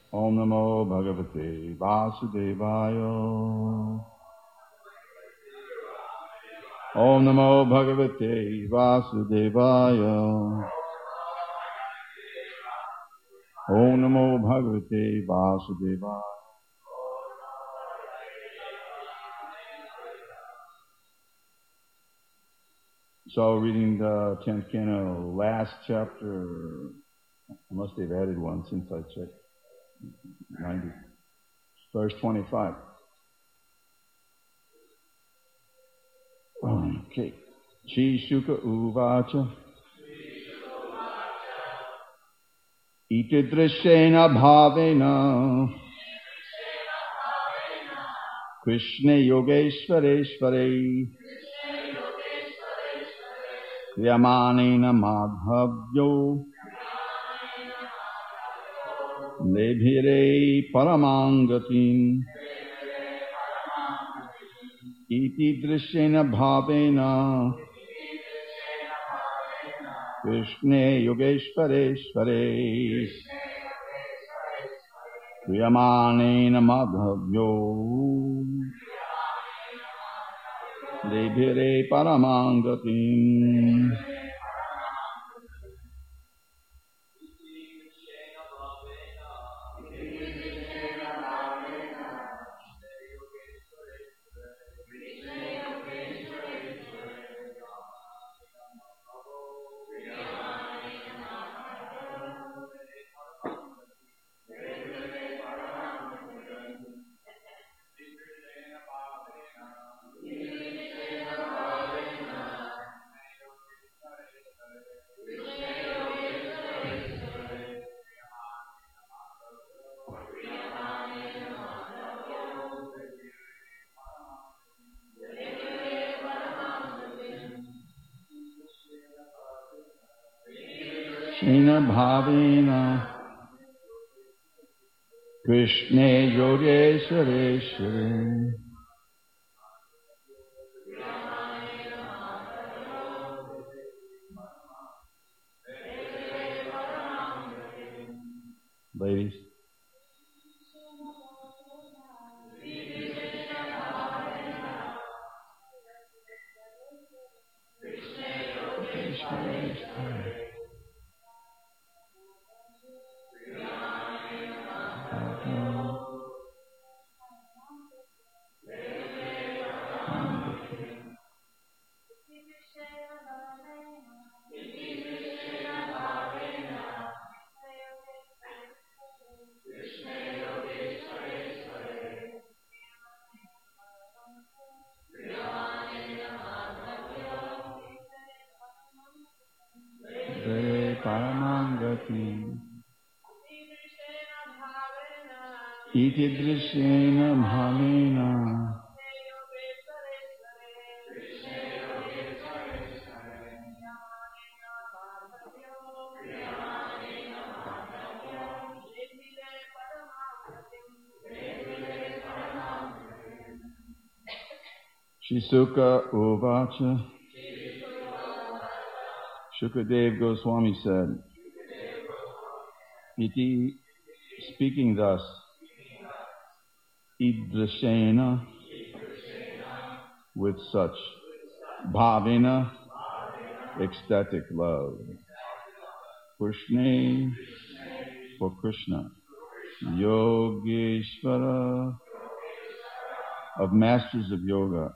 Om Namo Bhagavate Vasudevaya. Om Namo Bhagavate Vasudevaya. Om Namo Bhagavate Vasudevaya. So reading the 10th canto, last chapter, unless they've added one since I checked, 90, verse 25. Okay. Shri Shuka Uvacha Iti Drishyena Bhavena Krishna Yogeshwareshware Yamanena Madhavyo Lebhire Paramangatim Iti Drishyena Bhavena Krishna Yogeshwareshware Yamanena Madhavyo Lebhire Paramangatim. Shina Bhavena Krishna Yogeshwareshware Ladies. Paramangati Iti Drishyena Bhavena Shri Shuka Uvacha Shukadev Goswami said, Iti, speaking thus, Idrishena, with such, Bhavena, ecstatic love, Krishna, for Krishna, Yogeshwara, of masters of yoga,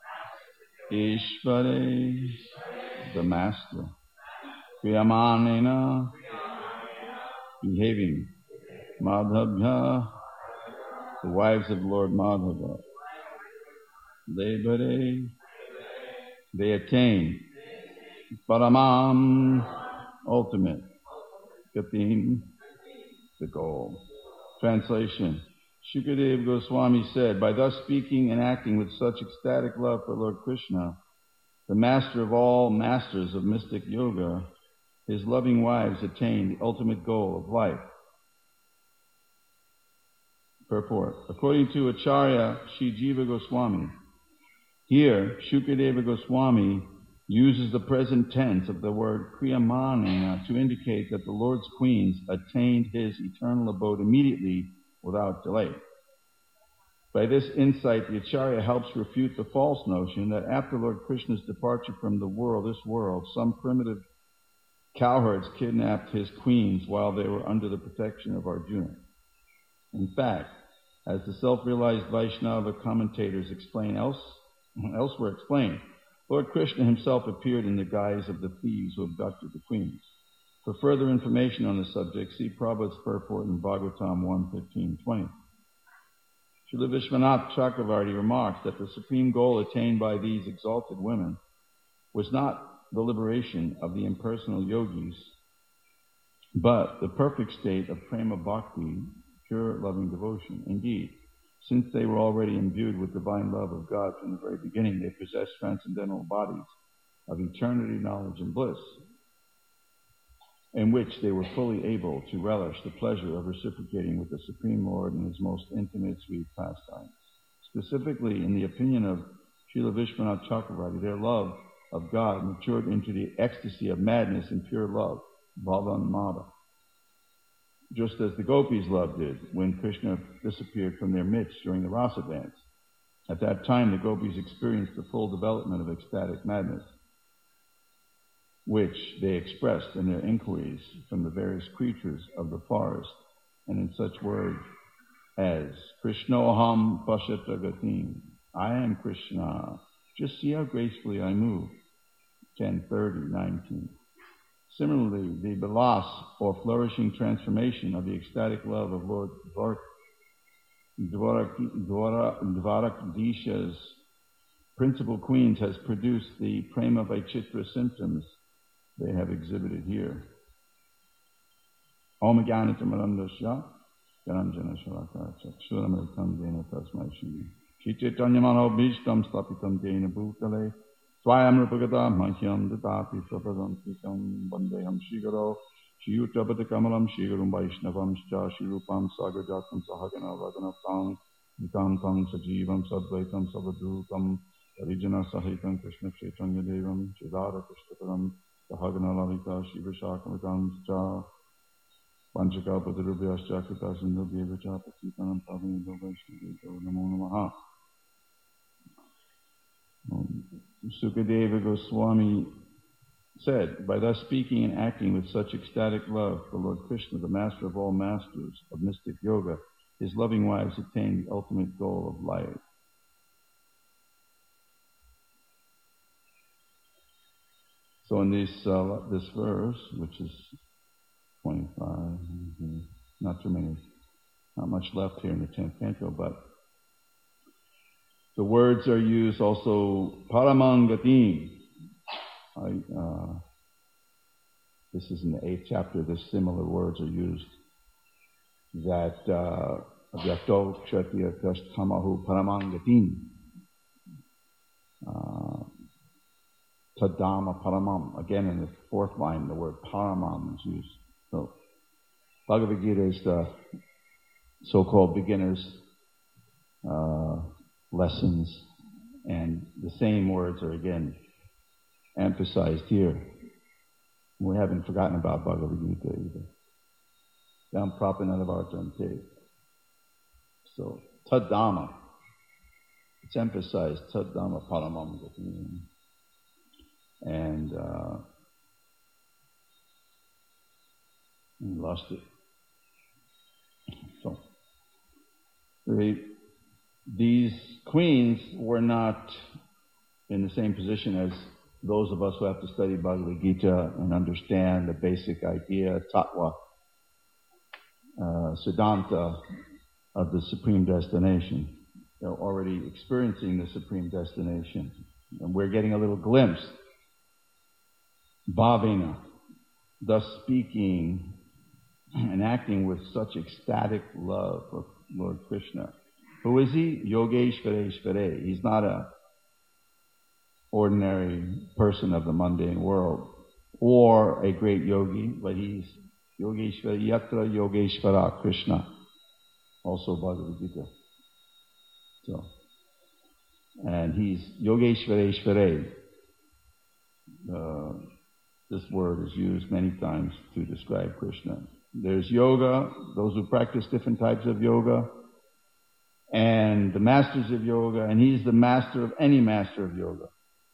Ishvare, the master, Kriyamanena, behaving, Madhavya, the wives of Lord Madhava, Lebhare, they attain, Paramam, ultimate, Gatim, the goal. Translation. Shukadev Goswami said, by thus speaking and acting with such ecstatic love for Lord Krishna, the master of all masters of mystic yoga, his loving wives attain the ultimate goal of life. Purport. According to Acharya Sri Jiva Goswami, here Shukadeva Goswami uses the present tense of the word Kriyamanena to indicate that the Lord's queens attained his eternal abode immediately without delay. By this insight, the Acharya helps refute the false notion that after Lord Krishna's departure from this world, some primitive cowherds kidnapped his queens while they were under the protection of Arjuna. In fact, as the self-realized Vaishnava commentators elsewhere explain, Lord Krishna himself appeared in the guise of the thieves who abducted the queens. For further information on the subject, see Prabhupada's purport in Bhagavatam 1:15-20. Srila Vishwanath Chakravarti remarks that the supreme goal attained by these exalted women was not the liberation of the impersonal yogis, but the perfect state of prema bhakti, pure loving devotion. Indeed, since they were already imbued with divine love of God from the very beginning, they possessed transcendental bodies of eternity, knowledge, and bliss, in which they were fully able to relish the pleasure of reciprocating with the Supreme Lord in his most intimate, sweet pastimes. Specifically, in the opinion of Srila Vishwanath Chakravarti, their love of God matured into the ecstasy of madness and pure love, bhavanmada, just as the gopis' love did when Krishna disappeared from their midst during the rasa dance. At that time, the gopis experienced the full development of ecstatic madness, which they expressed in their inquiries from the various creatures of the forest, and in such words as Krishnoham Pashata Gatim, I am Krishna, just see how gracefully I move, 10:30:19. Similarly, the vilas, or flourishing transformation of the ecstatic love of Lord Dvarakadisha's principal queens has produced the prema vaichitra symptoms they have exhibited here. Om Jnanatamrandasya Jananjana Shalakara Chakshuramritam Dena Tasmai Shri Chaitanyamano Bhishtam Stapitam Dena Bhutale Swayam Rupagata Mahyam Datapi Sapadantikam Bandeham Shigaro Shiyutabata Kamalam Shigarum Vaishnavam Shcha Shirupam Sagajatam Sahagana Raganapam Nikam Tam Sajivam Sadvaitam Savadrupam Harijana Sahitam Krishna Chaitanya Devam Chidara Krishnaparam Sahagana Lalita Shiva Shakamatam Shcha Panchaka Padarubhyascha Krita Sindhu Devacha Pasitanam Pavini Vaishnavi Namo Namaha. Sukadeva Goswami said, by thus speaking and acting with such ecstatic love for Lord Krishna, the master of all masters of mystic yoga, his loving wives attained the ultimate goal of life. So in this verse, which is 25, not much left here in the 10th canto, but the words are used also, Paramangatim. This is in the 8th chapter, similar words are used. That, Vyakto Kshatriya Kashtamahu Paramangatim. Tadama Paramam. Again, in the 4th line, the word Paramam is used. So, Bhagavad Gita is the so-called beginner's lessons, and the same words are again emphasized here. We haven't forgotten about Bhagavad Gita either. Dam Prapanadavartante. So, Tadama. It's emphasized, Tadama Paramam Gatim. And we lost it. So, these queens were not in the same position as those of us who have to study Bhagavad Gita and understand the basic idea, tattva, siddhanta of the supreme destination. They're already experiencing the supreme destination. And we're getting a little glimpse. Bhavena, thus speaking and acting with such ecstatic love for Lord Krishna. Who is he? Yogeshvareshvare. He's not an ordinary person of the mundane world or a great yogi, but he's Yogeshvara, Yatra Yogeshvara Krishna, also Bhagavad Gita. So, and he's Yogeshvareshvare. this word is used many times to describe Krishna. There's yoga, those who practice different types of yoga, and the masters of yoga, and he's the master of any master of yoga.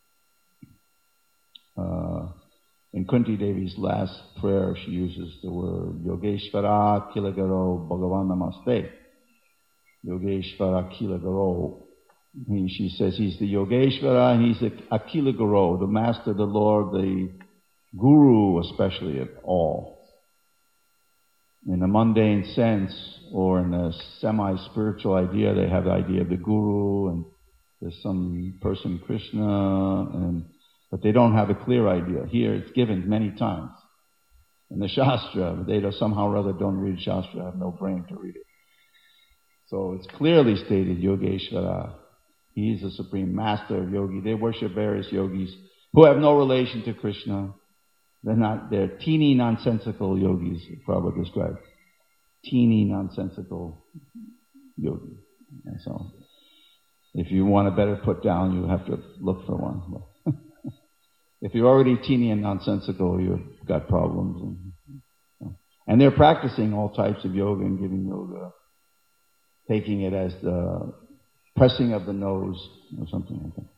In Kunti Devi's last prayer, she uses the word Yogeshvara Kilagaro Bhagavan Namaste. Yogeshvara Kilagaro. She says he's the Yogeshvara and he's the Akilagaro, the master, the Lord, the Guru especially of all. In a mundane sense, or in a semi-spiritual idea, they have the idea of the Guru, and there's some person, Krishna, but they don't have a clear idea. Here it's given many times. In the Shastra, they somehow or other don't read Shastra, have no brain to read it. So it's clearly stated, Yogeshvara. He is the supreme master of yogi. They worship various yogis who have no relation to Krishna. They're teeny nonsensical yogis, Prabhupada described. Teeny nonsensical yogi. And so, if you want a better put down, you have to look for one. If you're already teeny and nonsensical, you've got problems. And they're practicing all types of yoga and giving yoga, taking it as the pressing of the nose or something like that.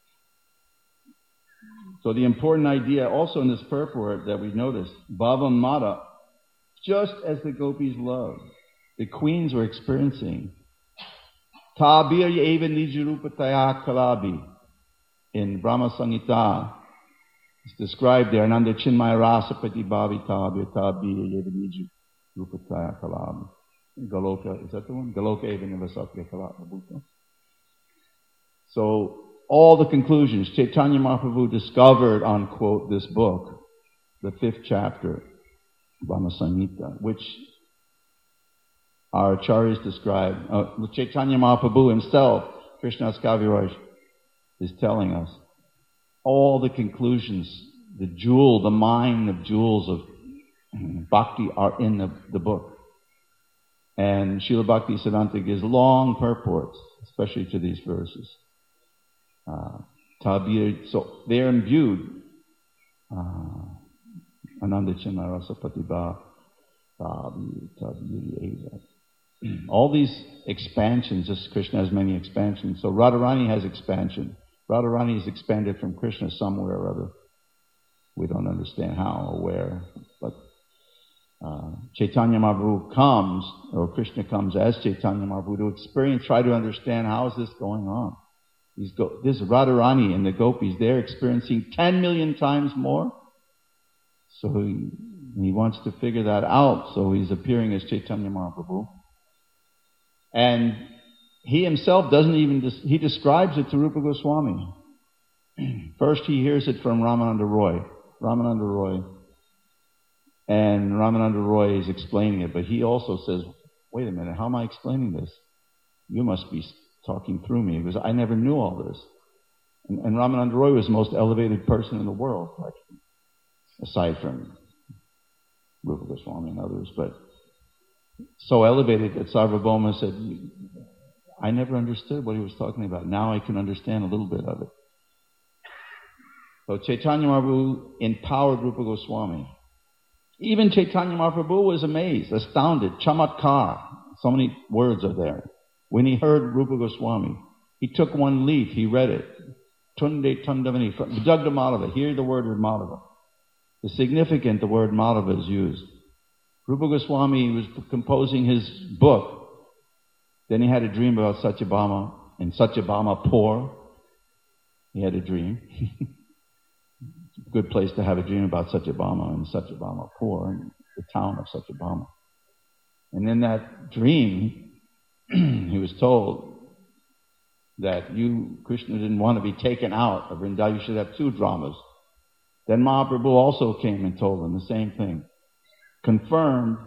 So the important idea also in this purport that we noticed, Bhavam Mata, just as the gopis loved, the queens were experiencing. Tabir eva nijurupataya kalabi. In Brahma Samhita, it's described there, Ananda Chinmaya Rasa Pratibhavi Tabir Tabir eva nijurupataya kalabi. Galoka, is that the one? Galoka eva nivasatya kalabi. So, all the conclusions, Chaitanya Mahaprabhu discovered, unquote, this book, the 5th chapter, Brahma Samhita, which our acharyas describe. Chaitanya Mahaprabhu himself, Krishnadas Kaviraj, is telling us all the conclusions, the jewel, the mine of jewels of bhakti are in the book. And Srila Bhakti Siddhanta gives long purports, especially to these verses. So they're imbued. Ananda Chinmaya Rasa Pratibha Tabir Eva. All these expansions, just Krishna has many expansions. So Radharani has expansion. Radharani is expanded from Krishna somewhere or other. We don't understand how or where. But Chaitanya Mahaprabhu comes, or Krishna comes as Chaitanya Mahaprabhu to experience, try to understand how is this going on. This Radharani and the gopis, they're experiencing 10 million times more. So he wants to figure that out. So he's appearing as Chaitanya Mahaprabhu. And he himself he describes it to Rupa Goswami. First he hears it from Ramananda Roy. And Ramananda Roy is explaining it, but he also says, wait a minute, how am I explaining this? You must be talking through me, because I never knew all this. And Ramananda Roy was the most elevated person in the world, actually, aside from Rupa Goswami and others, but so elevated that Sarvabhauma said, I never understood what he was talking about. Now I can understand a little bit of it. So Chaitanya Mahaprabhu empowered Rupa Goswami. Even Chaitanya Mahaprabhu was amazed, astounded, chamatkar. So many words are there. When he heard Rupa Goswami, he took one leaf, he read it. Tunde Tundavani, Dugda Madhava. Here the word is Madhava. The significant, the word Madhava is used. Rupa Goswami was composing his book. Then he had a dream about Satyabhama, and Satyabhama poor. He had a dream. It's a good place to have a dream about Satyabhama, and Satyabhama poor, in the town of Satyabhama. And in that dream, he was told that Krishna didn't want to be taken out of Vrindavan, you should have 2 dramas. Then Mahaprabhu also came and told him the same thing. Confirmed.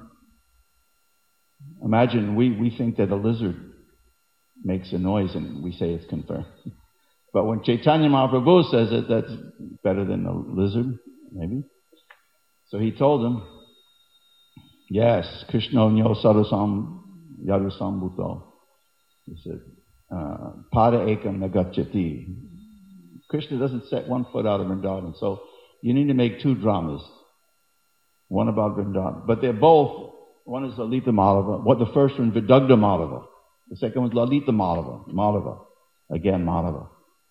Imagine we think that a lizard makes a noise and we say it's confirmed. But when Chaitanya Mahaprabhu says it, that's better than a lizard, maybe. So he told him, yes, Krishna nyo sarasam yadusam bhuto. He said, pada ekam nagacchati. Krishna doesn't set one foot out of Vrindavan. So you need to make 2 dramas. One about Vrindavan. But they're both, one is Lalita Madhava. The first one, Vidagdha Madhava. The second one is Lalita Madhava. Madhava. Again, Madhava.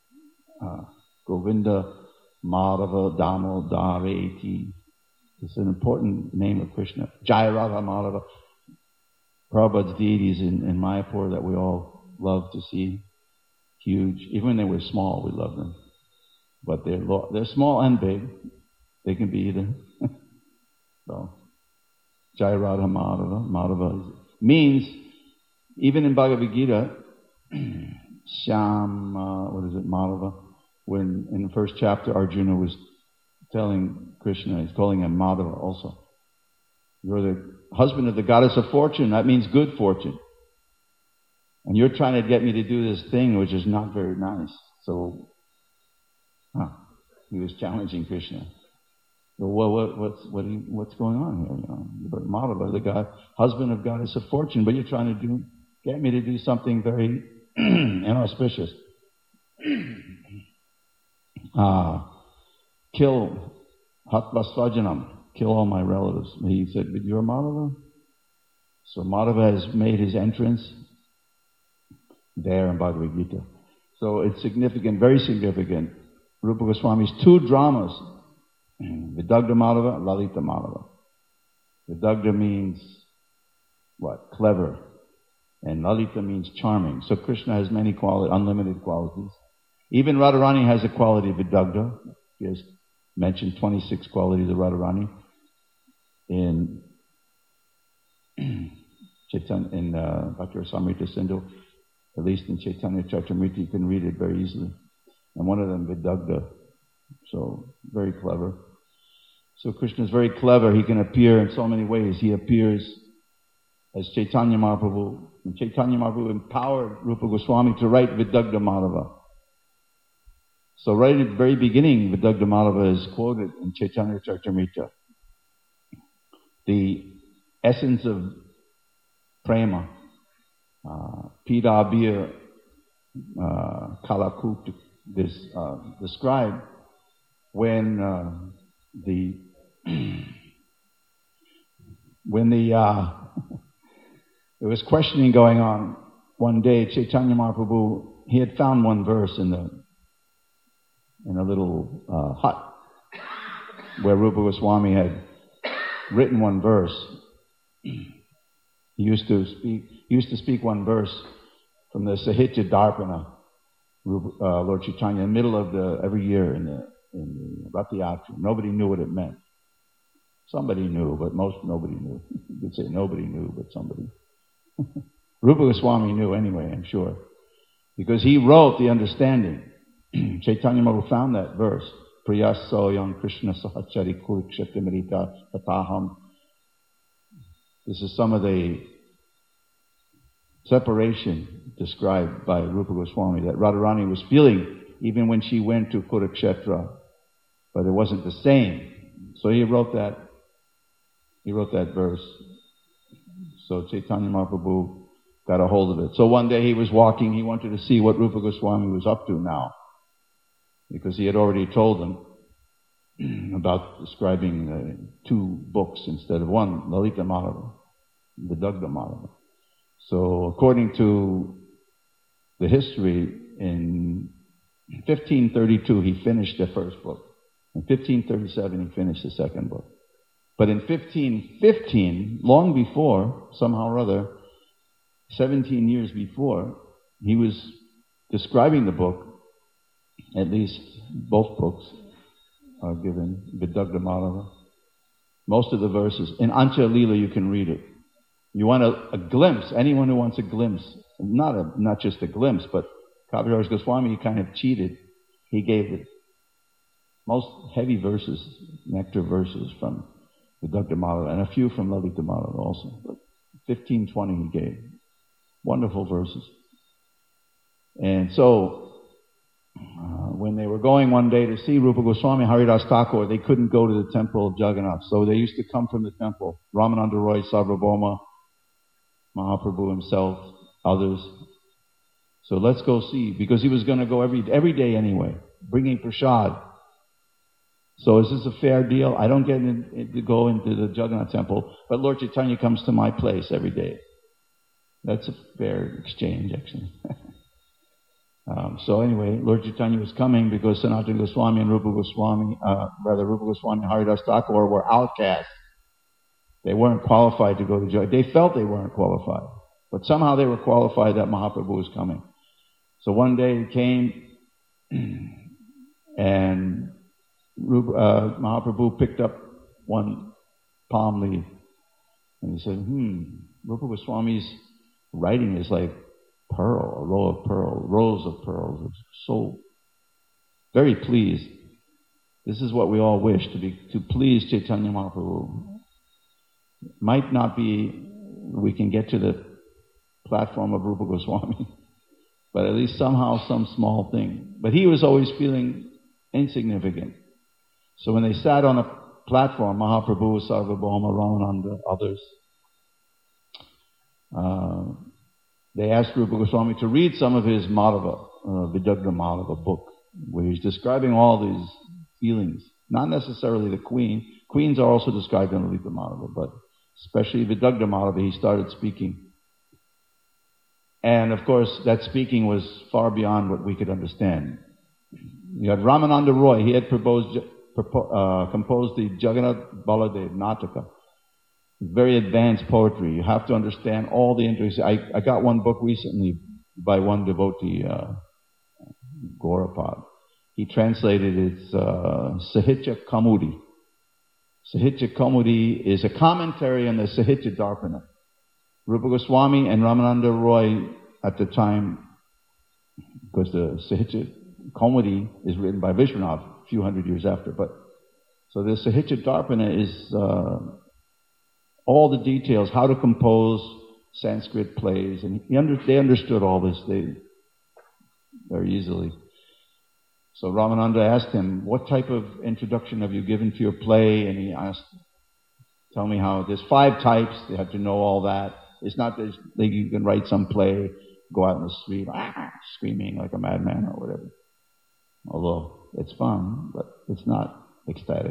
Govinda Madhava Damodareti. It's an important name of Krishna. Jaya Radha Madhava. Prabhupada's deities in Mayapur that we all love to see. Huge. Even when they were small, we love them. But they're small and big. They can be either. So, Jaya Radha Madhava. Madhava means, even in Bhagavad Gita, Shyam, Madhava, when in the first chapter Arjuna was telling Krishna, he's calling him Madhava also. You're the husband of the goddess of fortune. That means good fortune. And you're trying to get me to do this thing which is not very nice. So, he was challenging Krishna. Well, what's going on here? But Madhava, the husband of goddess of fortune, but you're trying to get me to do something very inauspicious. Kill Hatvasvajanam, kill all my relatives. And he said, but you're Madhava? So Madhava has made his entrance there in Bhagavad Gita. So it's significant, very significant. Rupa Goswami's 2 dramas, Vidagdha Madhava, Lalita Madhava. Vidagdha means what? Clever. And Lalita means charming. So Krishna has many unlimited qualities. Even Radharani has a quality of Vidagdha. He has mentioned 26 qualities of Radharani in Bhakti Rasamrita Sindhu. At least in Chaitanya Charitamrita, you can read it very easily. And one of them, Vidagdha. So, very clever. So Krishna is very clever. He can appear in so many ways. He appears as Chaitanya Mahaprabhu. And Chaitanya Mahaprabhu empowered Rupa Goswami to write Vidagdha Madhava. So right at the very beginning, Vidagdha Madhava is quoted in Chaitanya Charitamrita. The essence of prema, Pidabhya Kalakut, described when there was questioning going on one day. Chaitanya Mahaprabhu, he had found one verse in a little hut where Rupa Goswami had written one verse. He used to speak one verse from the Sahitya Darpana, Lord Chaitanya, in the middle of every year in the Rath Yatra. Nobody knew what it meant. Somebody knew, but nobody knew. You could say nobody knew, but somebody. Rupa Goswami knew anyway, I'm sure. Because he wrote the understanding. Chaitanya Mahaprabhu found that verse. Priyaso yang Krishna sahachari kurikshetramarita tataham. This is some of the separation described by Rupa Goswami that Radharani was feeling even when she went to Kurukshetra, but it wasn't the same. So he wrote that verse. So Chaitanya Mahaprabhu got a hold of it. So one day he was walking, he wanted to see what Rupa Goswami was up to now, because he had already told them about describing 2 books instead of 1, Lalita Madhava, Vidagdha Madhava. So according to the history, in 1532 he finished the first book. In 1537 he finished the second book. But in 1515, long before, somehow or other, 17 years before, he was describing the book. At least both books are given, Vidagdha Madhava. Most of the verses. In Ancha Lila you can read it. You want a glimpse, anyone who wants a glimpse, not just a glimpse, but Kaviraj Goswami, he kind of cheated. He gave the most heavy verses, nectar verses from Vidagdha Madhava, and a few from Lalita Madhava also. But 15, 20 he gave. Wonderful verses. And so, when they were going one day to see Rupa Goswami, Haridas Thakur, they couldn't go to the temple of Jagannath. So they used to come from the temple. Ramananda Roy, Sarvabhauma, Mahaprabhu himself, others. So let's go see, because he was going to go every day anyway, bringing prasad. So is this a fair deal? I don't get to go into the Jagannath temple, but Lord Chaitanya comes to my place every day. That's a fair exchange, actually. So anyway, Lord Chaitanya was coming because Sanatana Goswami and Rupa Goswami and Haridas Thakur were outcasts. They weren't qualified to go to Jagannath. They felt they weren't qualified. But somehow they were qualified that Mahaprabhu was coming. So one day he came and Mahaprabhu picked up one palm leaf and he said, Rupa Goswami's writing is like pearl, a rows of pearls. So very pleased. This is what we all wish, to please Chaitanya Mahaprabhu. Might not be we can get to the platform of Rupa Goswami, but at least somehow some small thing. But he was always feeling insignificant. So when they sat on a platform, Mahaprabhu, Sarvabhauma, Ramananda, others, they asked Rupa Goswami to read some of his Madhava, Vidagdha Madhava book, where he's describing all these feelings. Not necessarily the queen. Queens are also described in Lita Madhava, but especially Vidagdha Madhava, he started speaking. And of course, that speaking was far beyond what we could understand. You had Ramananda Roy, he had composed the Jagannath Baladev Nataka. Very advanced poetry. You have to understand all the intricacies. I got one book recently by one devotee, Gaurapad. He translated it, Sahitya Kaumudi. Sahitya Kaumudi is a commentary on the Sahitya Darpana. Rupa Goswami and Ramananda Roy at the time, because the Sahitya Kaumudi is written by Vishwanath a few hundred years after, but so the Sahitya Darpana is all the details, how to compose Sanskrit plays, and they understood all this very easily. So Ramananda asked him, what type of introduction have you given to your play? And he asked, tell me how, there's 5 types, they have to know all that. It's not that you can write some play, go out in the street, screaming like a madman or whatever. Although it's fun, but it's not ecstatic.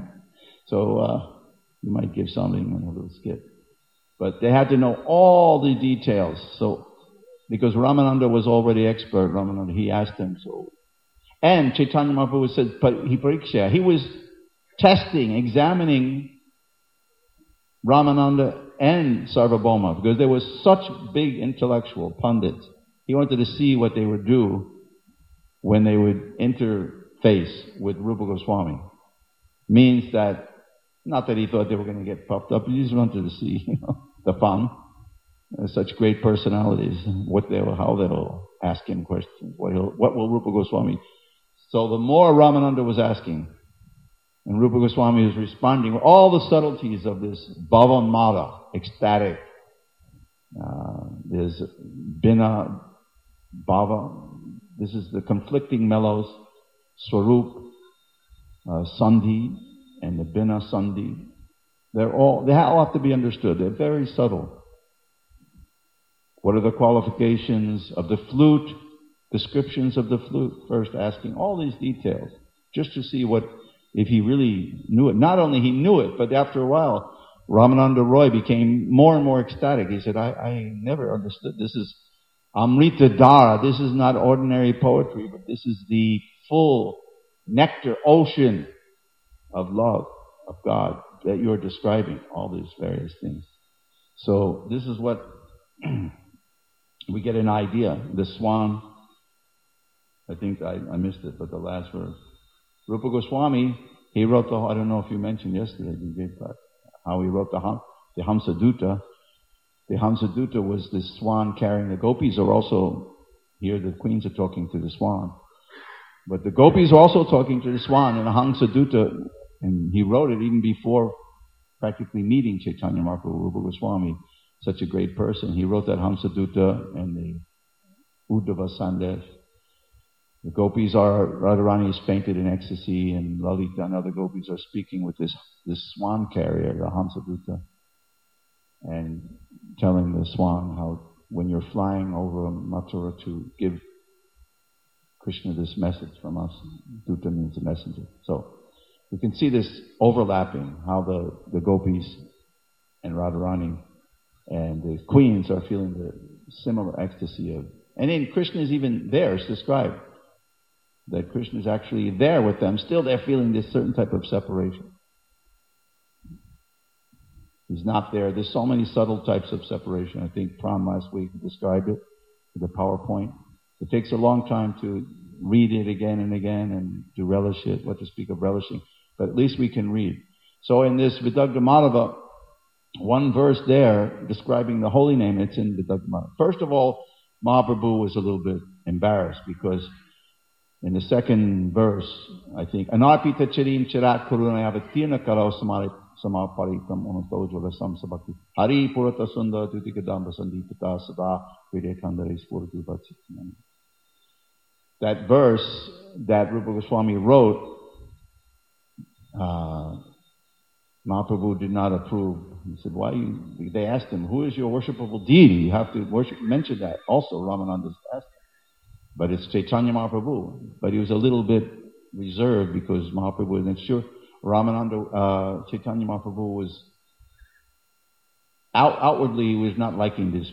So you might give something in a little skit. But they had to know all the details. So, because Ramananda was already expert, he asked him so. And Chaitanya Mahaprabhu said, Pariksha, he was testing, examining Ramananda and Sarvabhauma, because they were such big intellectual pundits. He wanted to see what they would do when they would interface with Rupa Goswami. Means that, not that he thought they were going to get puffed up, he just wanted to see, the fun. Such great personalities, how they'll ask him questions, what will Rupa Goswami. So the more Ramananda was asking, and Rupa Goswami was responding with all the subtleties of this bhava mada, ecstatic. There's bina, bhava. This is the conflicting mellows, swarup, sandhi, and the bina sandhi. They all have to be understood. They're very subtle. What are the qualifications of the flute? Descriptions of the flute. First asking all these details, just to see if he really knew it. Not only he knew it, but after a while, Ramananda Roy became more and more ecstatic. He said, I never understood. This is Amrita Dhara. This is not ordinary poetry, but this is the full nectar ocean of love of God that you're describing, all these various things. So this is what we get an idea. The swan, I think I missed it, but the last verse. Rupa Goswami, he wrote I don't know if you mentioned yesterday, how he wrote the Hamsadutta. The Hamsadutta was the swan carrying the gopis, are also, here the queens are talking to the swan. But the gopis are also talking to the swan in the Hamsadutta, and he wrote it even before practically meeting Chaitanya Mahaprabhu. Rupa Goswami, such a great person. He wrote that Hamsadutta and the Uddhava Sandesh. The gopis Radharani is fainted in ecstasy, and Lalita and other gopis are speaking with this swan carrier, the Hamsadutta, and telling the swan how when you're flying over Mathura to give Krishna this message from us, Dutta means a messenger. So You can see this overlapping, how the gopis and Radharani and the queens are feeling the similar ecstasy of... And then Krishna is even there, it's described, that Krishna is actually there with them. Still they're feeling this certain type of separation. He's not there. There's so many subtle types of separation. I think Pram last week described it with the PowerPoint. It takes a long time to read it again and again and to relish it, what to speak of relishing. But at least we can read. So in this Vidagdha Madhava, one verse there describing the holy name, it's in Vidagdha Madhava. First of all, Mahaprabhu was a little bit embarrassed because in the second verse, I think, Anarpita Chirim Chirat Kurunayavatirna Karo Samaparitam Unatojala Samsabhakti Hari Purata Sundar Tutikadamba Sandipita Sada Videkandare Spurati Bhatsitinam. That verse that Rupa Goswami wrote, Mahaprabhu did not approve. He said, why you... They asked him, who is your worshipable deity? You have to mention that. Also, Ramananda's asked him. But it's Chaitanya Mahaprabhu. But he was a little bit reserved because Mahaprabhu wasn't sure. Ramananda, Chaitanya Mahaprabhu was... Outwardly, he was not liking this.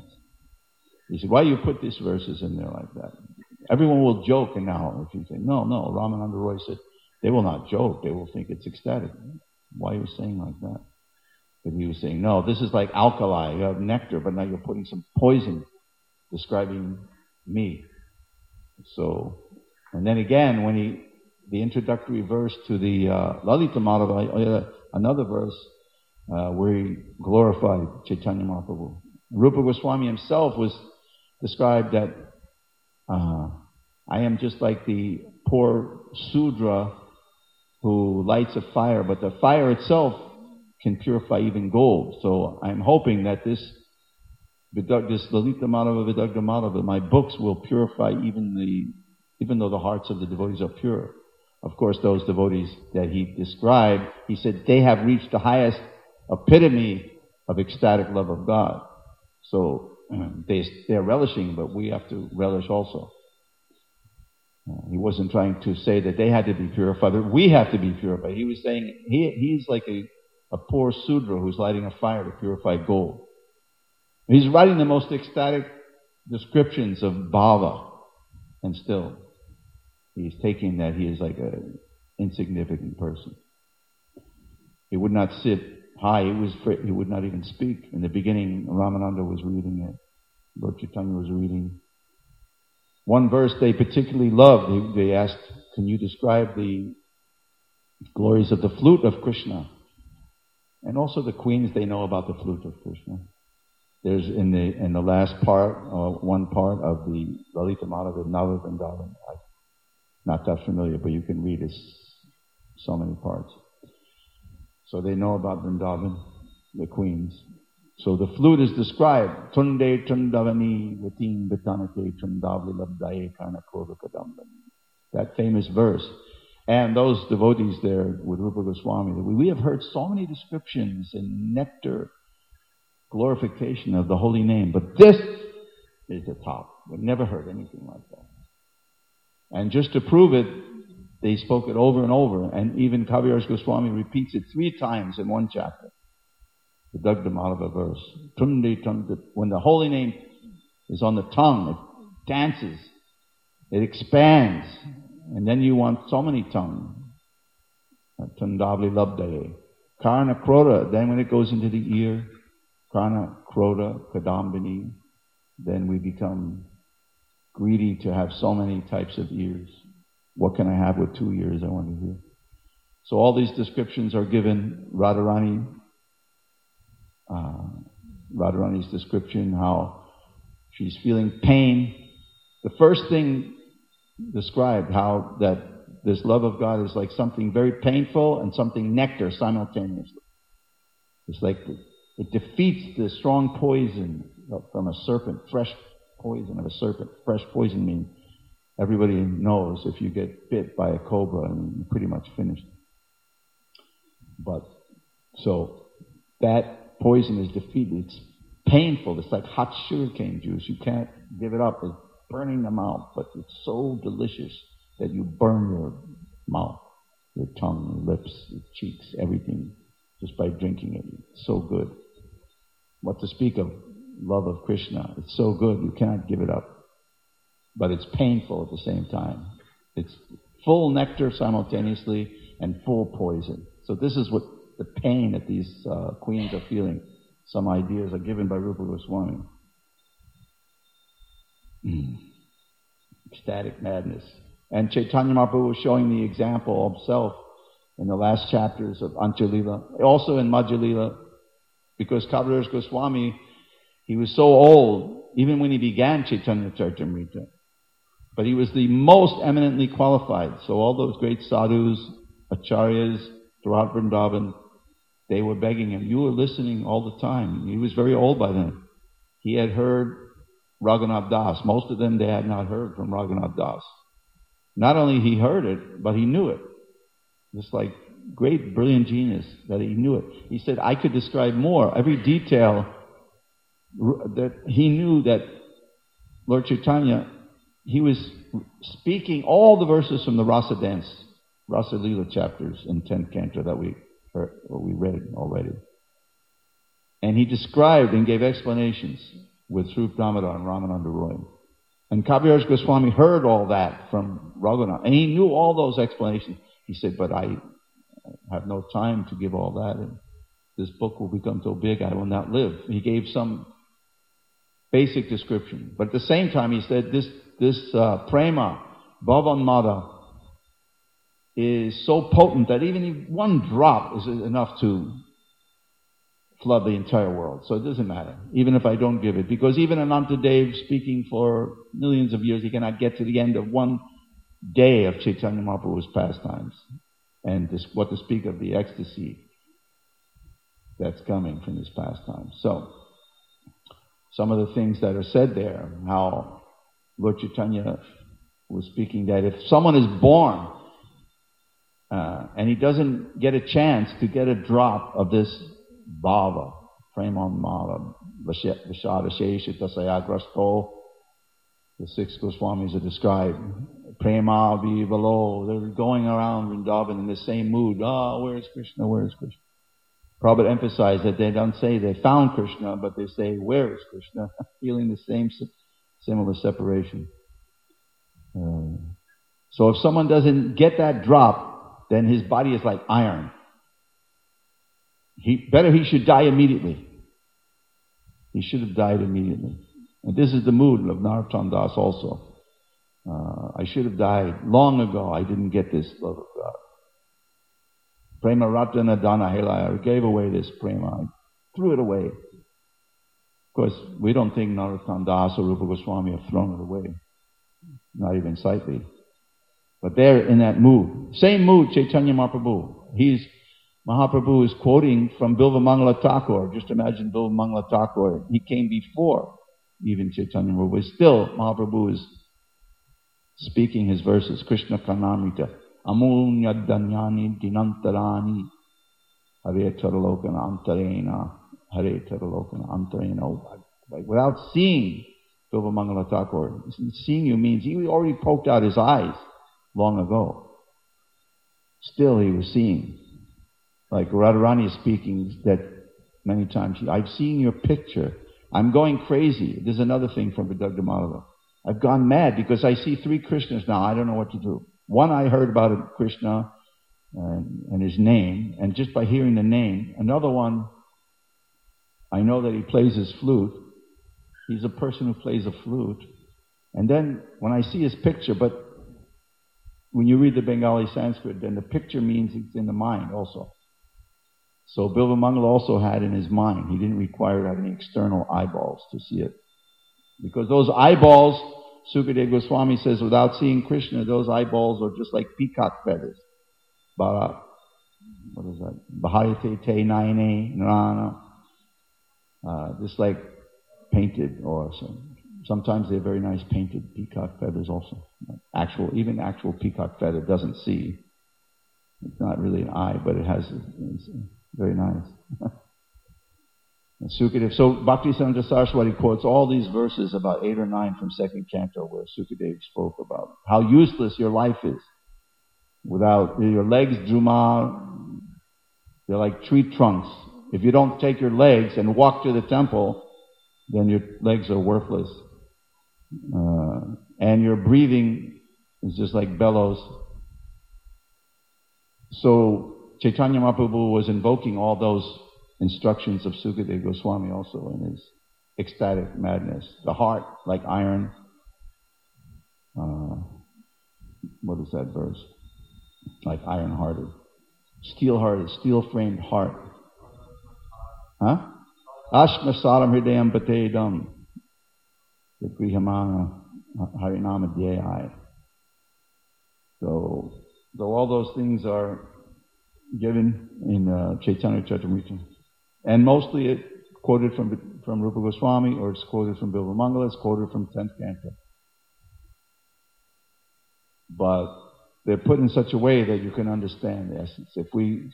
He said, why you put these verses in there like that? Everyone will joke now if you say, no, Ramananda Roy said, they will not joke, they will think it's ecstatic. Why are you saying like that? But he was saying, no, this is like alkali, you have nectar, but now you're putting some poison describing me. So, and then again, when the introductory verse to the Lalita Madhava, another verse where he glorified Chaitanya Mahaprabhu. Rupa Goswami himself was described that I am just like the poor Sudra who lights a fire, but the fire itself can purify even gold. So I'm hoping that this Lalita Madhava, Vidagdha Madhava, my books will purify even though the hearts of the devotees are pure. Of course, those devotees that he described, he said they have reached the highest epitome of ecstatic love of God. So they're relishing, but we have to relish also. He wasn't trying to say that they had to be purified, but we have to be purified. He was saying he's like a poor Sudra who's lighting a fire to purify gold. He's writing the most ecstatic descriptions of bhava, and still he's taking that he is like an insignificant person. He would not sit high, he would not even speak. In the beginning, Ramananda was reading it, Lord Chaitanya was reading. One verse they particularly loved, they asked, can you describe the glories of the flute of Krishna? And also the queens, they know about the flute of Krishna. There's in the last part, one part of the Lalita Madhava, Nava Vrindavan. I'm not that familiar, but you can read it, so many parts. So they know about Vrindavan, the queens. So the flute is described, Tunde Tundavani Vatim Vitanate Tundavli Labdaye Kana Krodha Kadambani. That famous verse. And those devotees there with Rupa Goswami, we have heard so many descriptions and nectar glorification of the holy name, but this is the top. We've never heard anything like that. And just to prove it, they spoke it over and over, and even Kaviraj Goswami repeats it 3 times in one chapter. The Vidagdha Madhava verse. When the holy name is on the tongue, it dances, it expands, and then you want so many tongues. Tundavli Labdaye. Karna Krodha, then when it goes into the ear, Karna Krodha Kadambini, then we become greedy to have so many types of ears. What can I have with 2 ears? I want to hear. So all these descriptions are given. Radharani's description, how she's feeling pain. The first thing described, how that this love of God is like something very painful and something nectar simultaneously. It's like it defeats the strong poison from a serpent, fresh poison of a serpent. Fresh poison means everybody knows if you get bit by a cobra, you're pretty much finished. But, so, that poison is defeated. It's painful. It's like hot sugarcane juice. You can't give it up. It's burning the mouth, but it's so delicious that you burn your mouth. your tongue, your lips, your cheeks, everything, just by drinking it. It's so good. What to speak of love of Krishna? It's so good, you cannot give it up. But it's painful at the same time. It's full nectar simultaneously and full poison. So this is what the pain that these queens are feeling. Some ideas are given by Rupa Goswami. Ecstatic madness. And Chaitanya Mahaprabhu was showing the example himself in the last chapters of Antya-lila, also in Madhya-lila, because Kaviraj Goswami, he was so old, even when he began Chaitanya Charitamrita, but he was the most eminently qualified. So all those great sadhus, acharyas throughout Vrindavan, they were begging him. You were listening all the time. He was very old by then. He had heard Raghunath Das. Most of them, they had not heard from Raghunath Das. Not only he heard it, but he knew it. Just like great, brilliant genius that he knew it. He said, I could describe more. Every detail that he knew that Lord Chaitanya, he was speaking all the verses from the Rasa dance, Rasa Lila chapters in 10th canto that we read already. And he described and gave explanations with Swarup Damodar and Ramananda Roy. And Kaviraj Goswami heard all that from Raghunath, and he knew all those explanations. He said, but I have no time to give all that, and this book will become so big I will not live. He gave some basic description. But at the same time he said, this prema, bhavanmada, is so potent that even one drop is enough to flood the entire world. So it doesn't matter, even if I don't give it. Because even Anantadev, speaking for millions of years, he cannot get to the end of one day of Chaitanya Mahaprabhu's pastimes. And what to speak of the ecstasy that's coming from his pastimes. So, some of the things that are said there, how Lord Chaitanya was speaking that if someone is born and he doesn't get a chance to get a drop of this bhava, premanmala, vishada shesha tasayagrasto, the 6 Goswamis are described, prema vivalo, they're going around Vrindavan in the same mood. Where is Krishna, where is Krishna? Prabhupada emphasized that they don't say they found Krishna, but they say, where is Krishna? Feeling the same similar separation. So if someone doesn't get that drop, then his body is like iron. He should die immediately. He should have died immediately. And this is the mood of Narottam Das also. I should have died long ago. I didn't get this love of God. Prema Ratana Dana Helaya. I gave away this prema. I threw it away. Of course, we don't think Narottam Das or Rupa Goswami have thrown it away. Not even slightly. But they're in that mood. Same mood, Chaitanya Mahaprabhu. Mahaprabhu is quoting from Bilva Mangala Thakur. Just imagine Bilva Mangala Thakur. He came before even Chaitanya Mahaprabhu. Still, Mahaprabhu is speaking his verses. Krishna Karnamrita. Amunya Danyani Dinantarani Hare Taralokana Antarena Hare Taralokana Antarena. Without seeing Bilva Mangala Thakur, seeing you means he already poked out his eyes long ago. Still he was seeing. Like Radharani is speaking that many times. I've seen your picture. I'm going crazy. There's another thing from Vidagdha Madhava. I've gone mad because I see 3 Krishnas now. I don't know what to do. One I heard about Krishna and his name, and just by hearing the name. Another one, I know that he plays his flute. He's a person who plays a flute. And then when I see his picture, but when you read the Bengali Sanskrit, then the picture means it's in the mind also. So Bilva Mangala also had in his mind. He didn't require to have any external eyeballs to see it. Because those eyeballs, Sukadeva Goswami says, without seeing Krishna, those eyeballs are just like peacock feathers. What is that? Baharite te naine nrana. Just like painted, or sometimes they're very nice painted peacock feathers also. Even actual peacock feather doesn't see. It's not really an eye, but it's very nice. And Sukadeva, so Bhaktisiddhanta Saraswati quotes all these verses, about 8 or 9 from 2nd canto, where Sukadeva spoke about how useless your life is. Without your legs, Juma, they're like tree trunks. If you don't take your legs and walk to the temple, then your legs are worthless. And your breathing is just like bellows. So Chaitanya Mahaprabhu was invoking all those instructions of Sukadeva Goswami also in his ecstatic madness. The heart like iron. What is that verse? Like iron-hearted. Steel-hearted, steel-framed heart. Huh? Ashmasaram hridayam patedam. Vikrihamana harinama dhyayai. So all those things are given in Chaitanya Charitamrita. And mostly it's quoted from Rupa Goswami, or it's quoted from Bilva Mangala, it's quoted from 10th Canto. But they're put in such a way that you can understand the essence. If we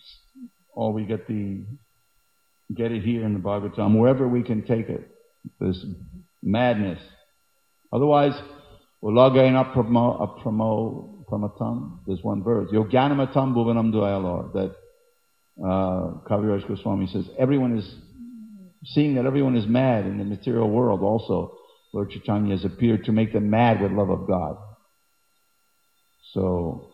get it here in the Bhagavatam, wherever we can take it, this madness. Otherwise, ulagaina pramatam, there's one verse, yoganamatam bhuvanam duyalor, that Kaviraj Goswami says, everyone is, seeing that everyone is mad in the material world also, Lord Chaitanya has appeared to make them mad with love of God. So,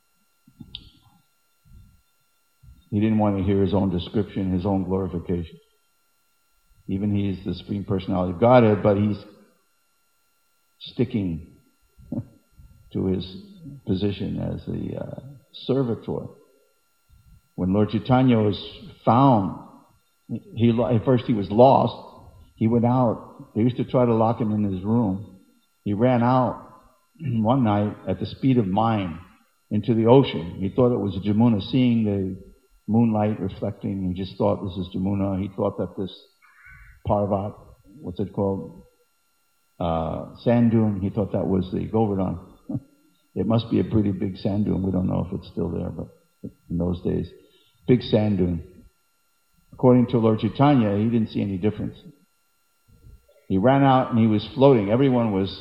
he didn't want to hear his own description, his own glorification. Even he is the Supreme Personality of Godhead, but he's sticking to his position as the servitor. When Lord Chaitanya was found, at first he was lost. He went out. They used to try to lock him in his room. He ran out one night at the speed of mind into the ocean. He thought it was Jamuna, seeing the moonlight reflecting. He just thought this is Jamuna. He thought that this Parvat, what's it called? Sand dune. He thought that was the Govardhan. It must be a pretty big sand dune. We don't know if it's still there, but in those days, big sand dune. According to Lord Chaitanya, he didn't see any difference. He ran out and he was floating. Everyone was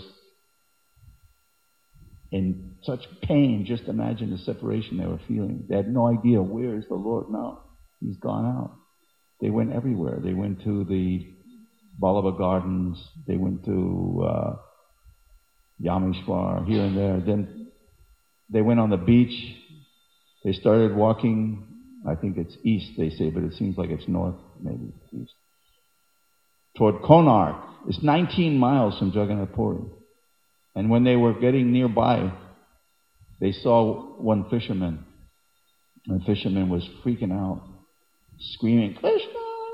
in such pain. Just imagine the separation they were feeling. They had no idea, where is the Lord now? He's gone out. They went everywhere. They went to the Vallabha Gardens. They went to Yameshwar, here and there. Then they went on the beach. They started walking. I think it's east, they say, but it seems like it's north, maybe east. Toward Konark. It's 19 miles from Jagannath Puri. And when they were getting nearby, they saw one fisherman. And the fisherman was freaking out, screaming, Krishna!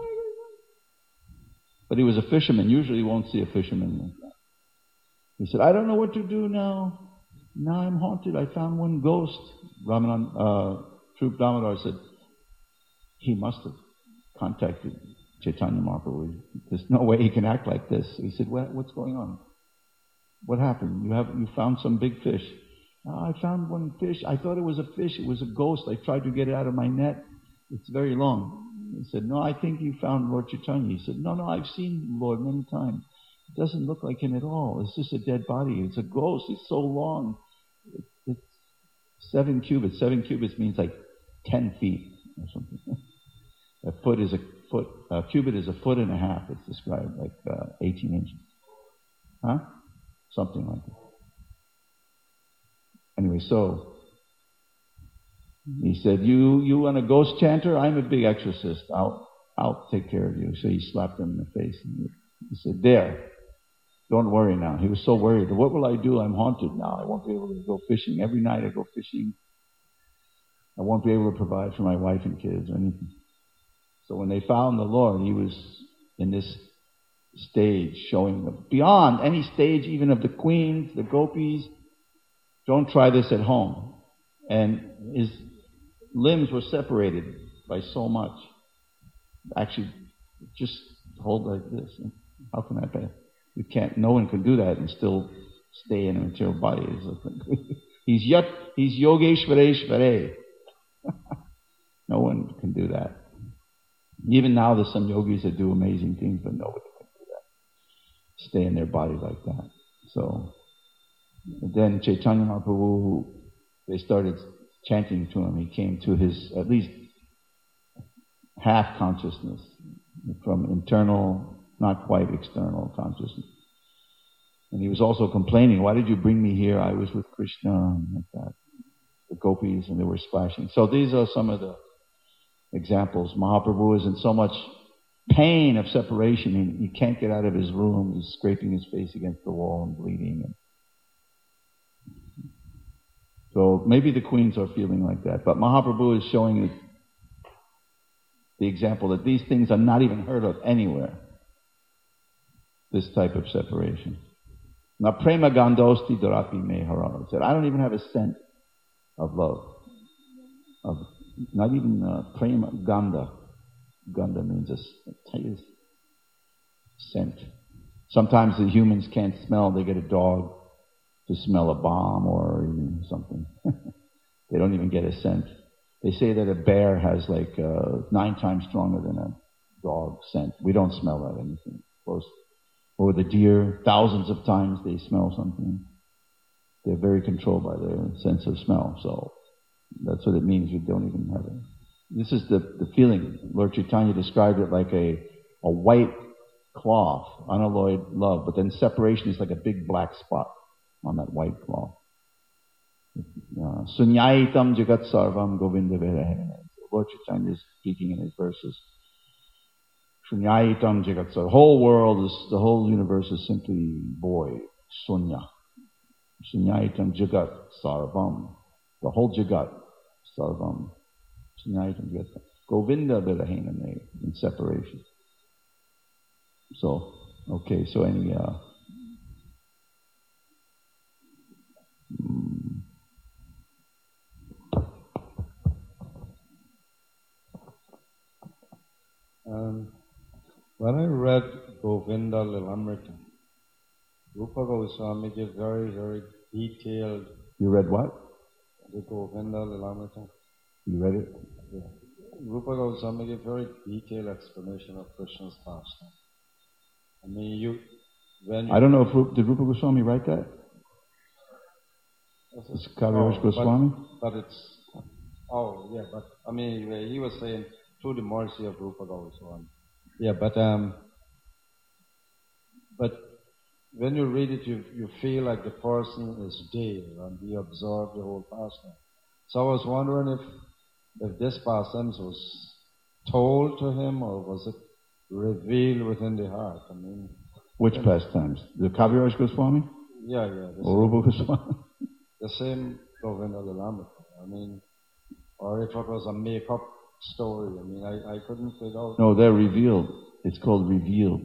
But he was a fisherman. Usually you won't see a fisherman like that. He said, I don't know what to do now. Now I'm haunted. I found one ghost. Troop Damodar said, he must have contacted Chaitanya Mahaprabhu. There's no way he can act like this. He said, what's going on? What happened? You found some big fish. I found one fish. I thought it was a fish. It was a ghost. I tried to get it out of my net. It's very long. He said, no, I think you found Lord Chaitanya. He said, no, I've seen the Lord many times. It doesn't look like him at all. It's just a dead body. It's a ghost. It's so long. It's 7 cubits. 7 cubits means like 10 feet or something. A cubit is a foot and a half. It's described like 18 inches. Huh? Something like that. Anyway, so he said, you want a ghost chanter? I'm a big exorcist. I'll take care of you. So he slapped him in the face. And he said, there. Don't worry now. He was so worried. What will I do? I'm haunted now. I won't be able to go fishing. Every night I go fishing. I won't be able to provide for my wife and kids or anything. So when they found the Lord, he was in this stage showing them beyond any stage, even of the queens, the gopis. Don't try this at home. And his limbs were separated by so much. Actually, just hold like this. How can that be? You can't. No one can do that and still stay in a material body. He's Yogeshwareshware. No one can do that. Even now, there's some yogis that do amazing things, but nobody can do that. Stay in their body like that. So then Chaitanya Mahaprabhu, they started chanting to him, he came to his at least half consciousness, from internal, not quite external consciousness. And he was also complaining, why did you bring me here? I was with Krishna, and like that. The gopis, and they were splashing. So these are some of the examples. Mahaprabhu is in so much pain of separation, he can't get out of his room. He's scraping his face against the wall and bleeding. So maybe the queens are feeling like that. But Mahaprabhu is showing the example that these things are not even heard of anywhere. This type of separation. Na prema gandosti darapi mehara. He said, I don't even have a scent of love. Not even prema, ganda. Ganda means a taste, scent. Sometimes the humans can't smell. They get a dog to smell a bomb or even something. They don't even get a scent. They say that a bear has like 9 times stronger than a dog scent. We don't smell that anything close. Or the deer, thousands of times they smell something. They're very controlled by their sense of smell. So that's what it means. We don't even have it. This is the feeling. Lord Chaitanya described it like a white cloth, unalloyed love, but then separation is like a big black spot on that white cloth. Sunyaitam jagat sarvam govinda virahena. Lord Chaitanya is speaking in his verses. Sunyaitam jagat sarvam. The whole universe is simply void, sunya. Sunyaitam jagat sarvam. The whole jagat, sarvam. Sunyaitam jagat. Govinda virahena, in separation. So, okay, so any when I read Govinda Lilamrita, Rupa Goswami gave very, very detailed... You read what? The Govinda Lilamrita. You read it? Yeah. Rupa Goswami gave very detailed explanation of Krishna's pastime. I mean, I don't know if did Rupa Goswami write that? It's Kaviraj Goswami? But it's... Oh, yeah, but I mean, he was saying through the mercy of Rupa Goswami. Yeah, but when you read it, you feel like the person is there and he observed the whole pastime. So I was wondering if this pastime was told to him or was it revealed within the heart? I mean, which pastimes? The Kaviraj Goswami? Yeah. Or Rupa Goswami? The same Govinda Lilamrita. I mean, or if it was a make-up story. I mean, I couldn't figure out. No, they're revealed. It's called revealed.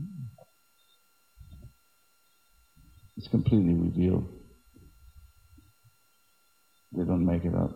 It's completely revealed. They don't make it up.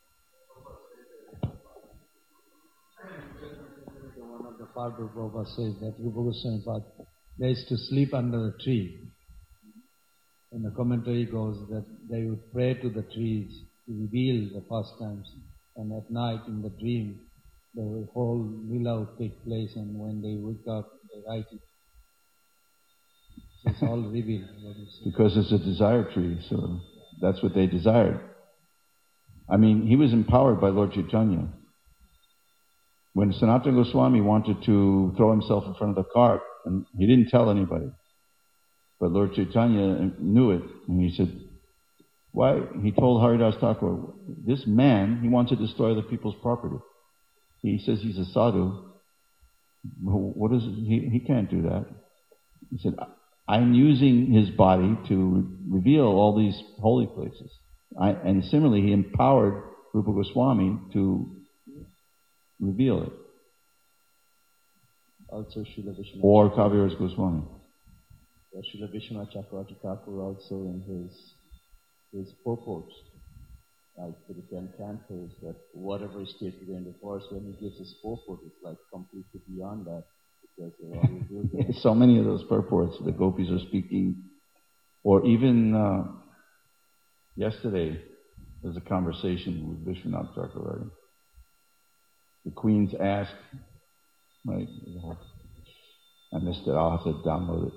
One of the Father Prabhupada says that Rupa Goswami they used to sleep under a tree. And the commentary goes that they would pray to the trees to reveal the pastimes. And at night in the dream, the whole lila would take place, and when they wake up, they write it. So it's all revealed. Because it's a desire tree, so that's what they desired. I mean, he was empowered by Lord Chaitanya. When Sanatana Goswami wanted to throw himself in front of the cart, and he didn't tell anybody, but Lord Chaitanya knew it, and he said, why? He told Haridas Thakur, this man, he wants to destroy other people's property. He says he's a sadhu. What is it? He can't do that. He said, I'm using his body to reveal all these holy places. And similarly, he empowered Rupa Goswami to reveal it. Also Srila Vishnu. Or Kaviraj Goswami. Srila Vishnu Chakravarti Thakur also in his purports, like to the 10 cantos, that whatever is stated in the verse, when he gives his purport, it's like completely beyond that, because they're all revealed. So many of those purports, the gopis are speaking, or even yesterday, there was a conversation with Vishwanath Chakravarti. The queens asked, right? I missed it, I'll have to download it.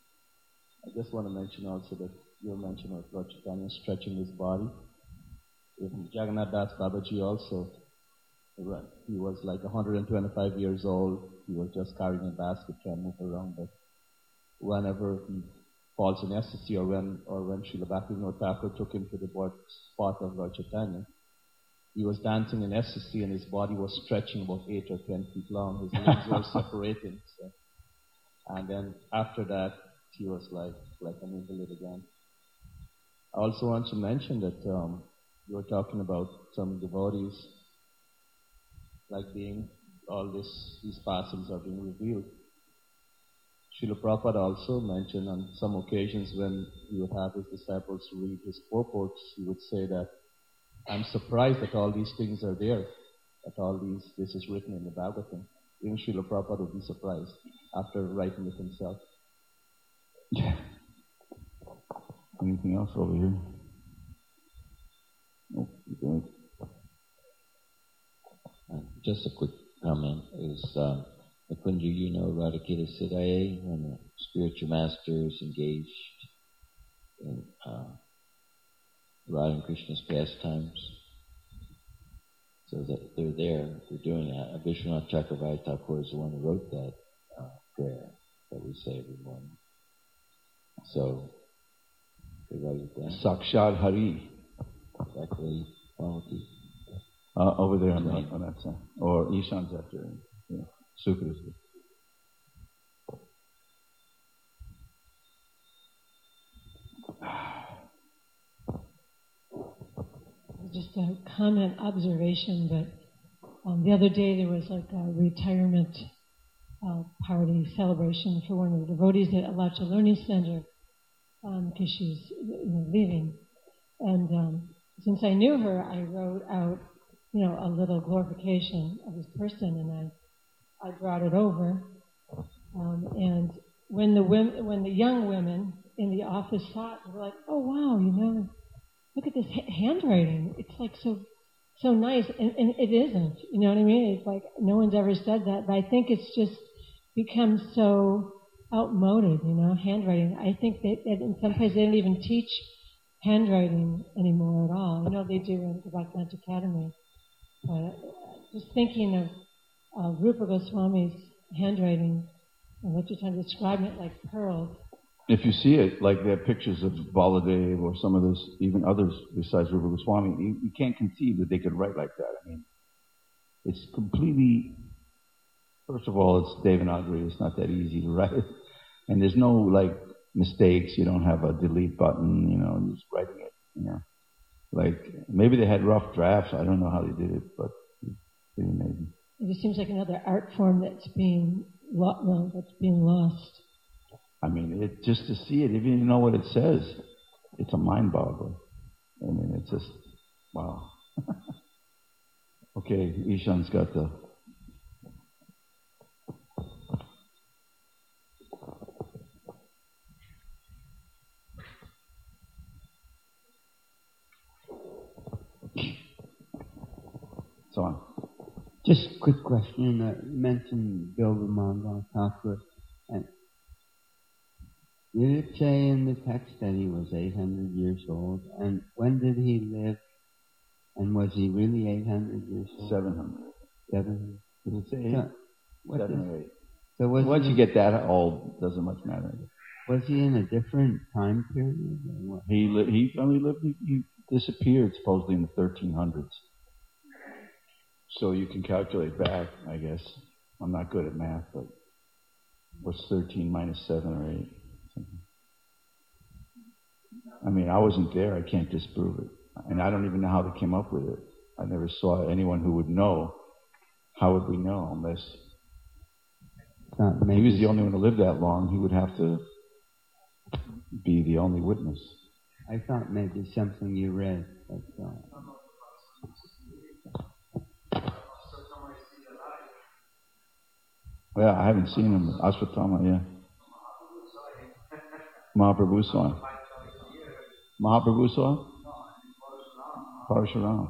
I just want to mention also that you mentioned about Lord Chaitanya stretching his body. Even Jagannath Das Babaji also, he was like 125 years old. He was just carrying a basket, can't move around. But whenever he falls in ecstasy, or when Srila Bhaktivinoda Thakur took him to the spot of Lord Chaitanya, he was dancing in ecstasy and his body was stretching about 8 or 10 feet long. His limbs were separating. So. And then after that, he was like an invalid again. I also want to mention that you were talking about some devotees, like being all these pastimes are being revealed. Srila Prabhupada also mentioned on some occasions when he would have his disciples read his purports, he would say that, I'm surprised that all these things are there, that this is written in the Bhagavatam. Even Srila Prabhupada would be surprised after writing it himself. Anything else over here? Nope, good. Just a quick comment is, Kunju, you know Radhakita Siddhaye, when the spiritual masters engaged in Radha and Krishna's pastimes. So that they're there, they're doing that. Vishwanath Chakravarti Thakur is the one who wrote that prayer that we say every morning. So, they write it down. Sakshat Hari. Exactly. Over there on that side. Or Ishan's after. Yeah. Sukra's. Just a comment, observation, but the other day there was like a retirement party celebration for one of the devotees at Alacha Learning Center because she's leaving. And since I knew her, I wrote out a little glorification of this person, and I brought it over. And when the young women in the office saw it, they were like, "Oh wow, look at this handwriting. It's like so nice," and it isn't. You know what I mean? It's like no one's ever said that, but I think it's just become so outmoded. Handwriting. I think that in some places they don't even teach handwriting anymore at all. They do in the Bhaktivinoda Academy. But just thinking of Rupa Goswami's handwriting and what you're trying to describe it like pearls. If you see it, like they have pictures of Baladev or some of those, even others besides Rupa Goswami, you can't conceive that they could write like that. I mean, it's completely, first of all, it's Devanagari. It's not that easy to write. And there's no, mistakes. You don't have a delete button, you're just writing it, Like, maybe they had rough drafts. I don't know how they did it, but it's pretty amazing. It just seems like another art form that's being lost. I mean, just to see it, even if you know what it says, it's a mind-boggler. I mean, it's just, wow. Okay, Ishan's got the... So on. Just a quick question. You mentioned Bilvamangal Thakur. And did it say in the text that he was 800 years old? And when did he live? And was he really 800 years old? 700. 700. Did it say 8? 7 or 8. So once you get that old, doesn't much matter. Was he in a different time period? Or what? He disappeared supposedly in the 1300s. So you can calculate back, I guess. I'm not good at math, but what's 13 minus 7 or 8? I mean, I wasn't there. I can't disprove it. And I don't even know how they came up with it. I never saw anyone who would know. How would we know unless he was the only one to live that long? He would have to be the only witness. I thought maybe something you read. Well, I haven't seen him. Ashwatthama, yeah. Mahaprabhu saw him. Mahaprabhu saw him? Parashuram.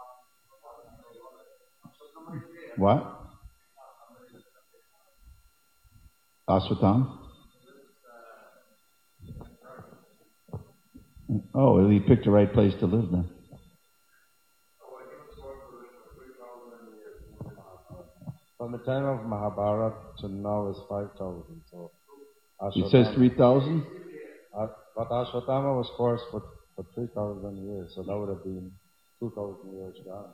What? Ashwatthama? Oh, well, he picked the right place to live then. From the time of Mahabharata to now is 5,000. So It says 3,000? But Ashwatthama was forced for 3,000 years, so that would have been 2,000 years gone.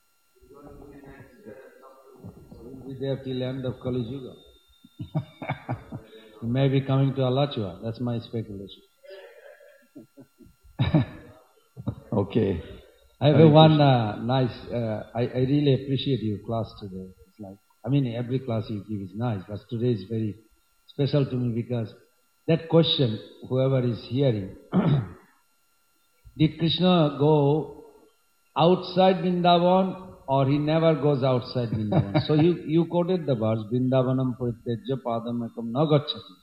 We'll be there till end of Kali Yuga. He may be coming to Alachua. That's my speculation. Okay. I have one nice, I really appreciate your class today. It's like, every class you give is nice, but today is very special to me because that question, whoever is hearing, did Krishna go outside Vrindavan or he never goes outside Vrindavan? So you quoted the verse, Vrindavanam paritejya padam ekam na gacchati.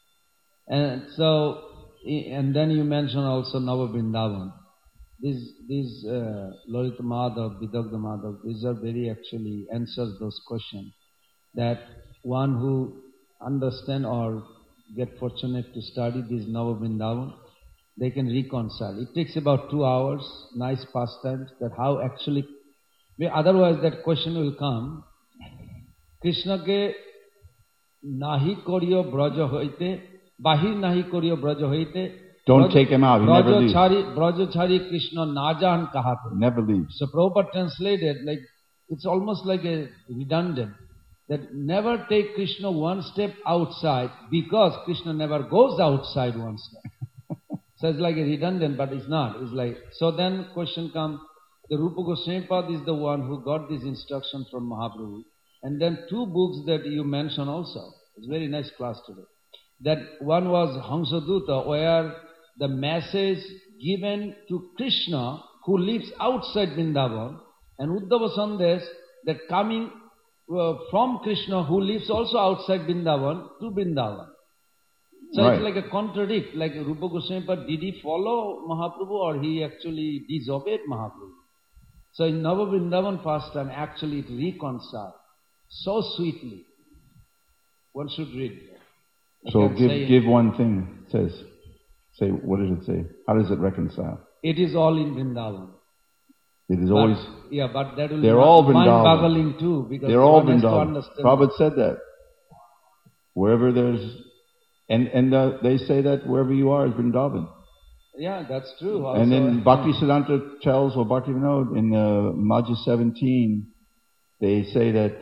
And then you mentioned also Nava Vrindavan. These Lalita Madhav, Vidagdha Madhav, these are very actually answers those questions that one who understand or get fortunate to study this Nava Vrindavan, they can reconcile. It takes about 2 hours, nice pastimes, that how actually, otherwise that question will come, Krishna ke nahi koriyo braja hoite, bahir nahi koriyo braja hoite, Don't take him out, he never leaves. Braja chari Krishna najan kahate. Never leaves. So Prabhupada translated, like, it's almost like a redundant, that never take Krishna one step outside because Krishna never goes outside one step. So it's like a redundant, but it's not. It's like, so then question comes, the Rupa Goswami Pad is the one who got this instruction from Mahaprabhu. And then 2 books that you mentioned also. It's a very nice class today. That one was Hamsaduta, where the message given to Krishna who lives outside Vrindavan, and Uddhava Sandesh that coming from Krishna who lives also outside Vrindavan to Vrindavan. So right. It's like a contradict, like Rupa Goswami Pad, did he follow Mahaprabhu or he actually disobeyed Mahaprabhu? So in Nava Vrindavan pastime actually it reconciles so sweetly. One should read. So give one thing, it says. Say, what does it say? How does it reconcile? It is all in Vrindavan. It is always... Yeah, but that will be mind-boggling too. Because they're all Vrindavan. Prabhupada said that. Wherever there's... And they say that wherever you are is Vrindavan. Yeah, that's true. Also, and then Bhaktisiddhanta tells, or Bhakti Vinod, in Majja 17, they say that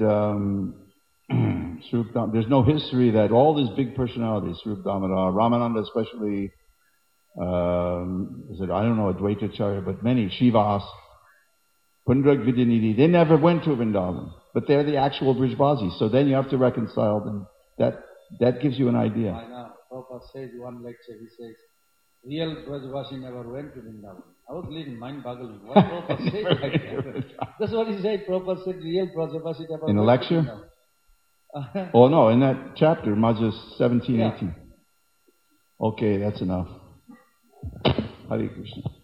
there's no history that all these big personalities, Swarup Damodar, Ramananda especially, I don't know, Advaitacharya, but many, Shivas, Pundrag Vidyanidhi, they never went to Vrindavan, but they're the actual Brijbasis. So then you have to reconcile them. That gives you an idea. I know. Prabhupada says one lecture, he says, real Brajvasi never went to Vrindavan. I was living mind-boggling. What Prabhupada said like that? That's what he said. Prabhupada said real Brajvasi never in a went lecture? to Vrindavan. Oh no, in that chapter, Majja 17, Yeah. 18. Okay, that's enough. Hare Krishna.